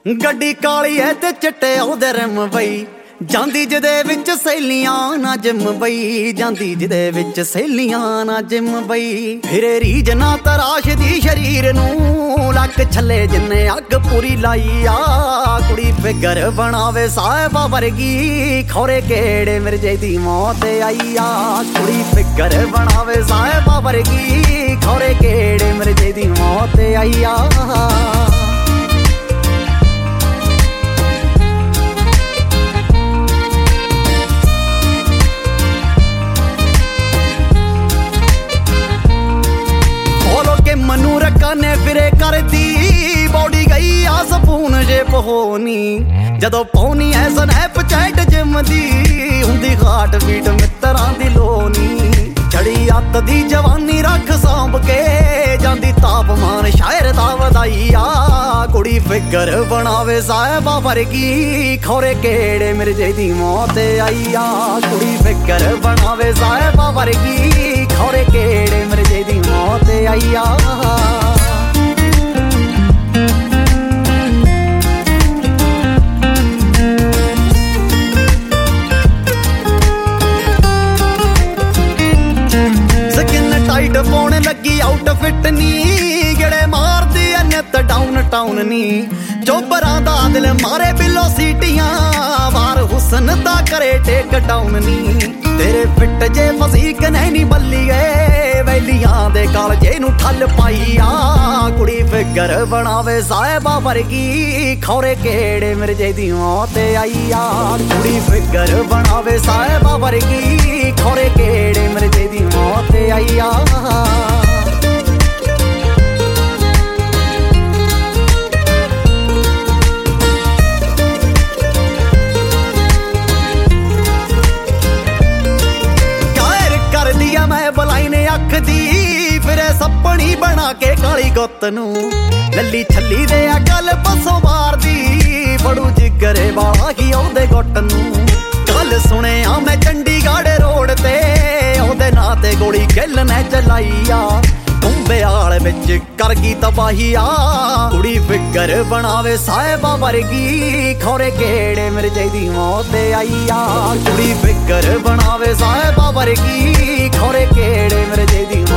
ਗੱਡੀ ਕਾਲੀ ਐ ਤੇ ਚਿੱਟੇ ਉਹਦੇ ਰਿਮ ਬਈ, ਜਾਂਦੀ ਜਿਹਦੇ ਵਿੱਚ ਸਹੇਲੀਆਂ ਨਾ ਜਿਮ ਬਈ, ਜਾਂਦੀ ਜਿਹਦੇ ਵਿੱਚ ਸਹੇਲੀਆਂ ਨਾ ਜਿਮ ਬਈ। ਫਿਰੇ ਰੀਝ ਨਾ ਤਰਾਸ਼ਦੀ ਸ਼ਰੀਰ ਨੂੰ, ਲੱਕ ਛੱਲੇ ਜਿੰਨੇ ਅੱਗ ਪੂਰੀ ਲਾਈ ਆ। ਕੁੜੀ ਫਿਕਰ ਬਣਾਵੇ ਸਾਹਿਬਾ ਵਰਗੀ, ਖੌਰੇ ਕਿਹੜੇ ਮਿਰਜੇ ਦੀ ਮੌਤ ਆਈ ਆ। ਕੁੜੀ ਫਿਕਰ ਬਣਾਵੇ ਸਾਹਿਬਾ ਵਰਗੀ, ਖੌਰੇ ਕਿਹੜੇ ਮਿਰਜੇ ਦੀ ਮੌਤ ਆਈ ਆ। ਮਨੂੰ ਰੱਖਾਂ ਨੇ ਫਿਰੇ ਕਰਦੀ, ਬੌਡੀ ਗਈ ਆ ਸਪੂਨ ਜੇ ਪਹੋਨੀ। ਜਦੋਂ ਪਾਉਣੀ ਐ ਸਨੈਪ ਚੈਟ ਜਿਮ ਦੀ, ਹੁੰਦੀ ਹਾਰਟ ਬੀਟ ਮਿੱਤਰਾਂ ਦੀ ਲੋਨੀ। ਚੜੀ ਅੱਤ ਦੀ ਜਵਾਨੀ ਰੱਖ ਸਾਂਭ ਕੇ, ਜਾਂਦੀ ਤਾਪਮਾਨ ਸ਼ਾਇਰ ਦਾ ਵਧਾਈ ਆ। ਕੁੜੀ ਫਿਕਰ ਬਣਾਵੇ ਸਾਹਿਬਾ ਵਰਗੀ, ਖੌਰੇ ਕਿਹੜੇ ਮਿਰਜੇ ਦੀ ਮੌਤ ਆਈ ਆ। ਕੁੜੀ ਫਿਕਰ ਬਣਾਵੇ ਸਾਹਿਬਾ ਵਰਗੀ, ਖੌਰੇ ਕਿਹੜੇ ਮਿਰਜੇ ਦੀ ਮੌਤ ਆਈ ਆ। ਟਾਈਟ ਪਾਉਣ ਲੱਗੀ ਆਊਟਫਿੱਟ ਨੀ, ਗੇੜੇ ਮਾਰਦੀ ਐ ਨਿੱਤ ਡਾਊਨ ਟਾਊਨ ਨੀ। ਚੋਬਰਾਂ ਦਾ ਦਿਲ ਮਾਰੇ ਬਿੱਲੋ ਸੀਟੀਆਂ, ਵਾਰ ਹੁਸਨ ਦਾ ਕਰੇ ਟੇਕ ਡਾਊਨ ਨੀ। ਤੇਰੇ ਫਿੱਟ ਜੇ ਫਸੀਕ ਨੇ ਨੀ ਬੱਲੀਏ, ਵੈਲੀਆਂ ਦੇ ਕਾਲਜੇ ਨੂੰ ਠੱਲ ਪਾਈ ਆ। ਕੁੜੀ ਫਿਕਰ ਬਣਾਵੇ ਸਾਹਿਬਾ ਵਰਗੀ, ਖੌਰੇ ਕਿਹੜੇ ਮਿਰਜੇ ਦੀ ਮੌਤ ਆਈ ਆ। ਕੁੜੀ ਫਿਕਰ ਬਣਾਵੇ ਸਾਹਿਬਾ ਵਰਗੀ, ਖੌਰੇ ਕਿਹੜੇ ਮਿਰਜੇ ਦੀ ਮੌਤ ਆਈ ਆ। ਮੈਂ ਬਲਾਈ ਨੇ ਅੱਖ ਦੀ, ਫਿਰੇ ਸੱਪਣੀ ਬਣਾ ਕੇ ਕਾਲੀ ਗੁੱਤ ਨੂੰ। ਲੱਲੀ ਛੱਲੀ ਦੇ ਆ ਗੱਲ ਪਸੋਂ ਮਾਰਦੀ, ਫੜੂ ਜਿਗਰੇ ਵਾਲਾ ਹੀ ਉਹਦੇ ਗੁੱਟ ਨੂੰ। ਕੱਲ ਸੁਣਿਆ ਮੈਂ ਚੰਡੀਗੜ੍ਹ ਰੋਡ ਤੇ, ਉਹਦੇ ਨਾਂ ਤੇ ਗੋਲੀ ਗਿੱਲ ਨੇ ਚਲਾਈ ਆ। ਕੁੰਬਿਆਲ ਵਿੱਚ ਕਰ ਗਈ ਤਬਾਹੀ ਆ। ਕੁੜੀ ਫਿਕਰ ਬਣਾਵੇ ਸਾਹਿਬਾ ਵਰਗੀ, ਖੌਰੇ ਕਿਹੜੇ ਮਿਰਜੇ ਦੀ ਮੌਤ ਆਈ ਆ। ਕੁੜੀ ਫਿਕਰ ਬਣਾਵੇ ਸਾਹਿਬਾ ਵਰਗੀ, ਖੌਰੇ ਕਿਹੜੇ ਮਿਰਜੇ ਦੀ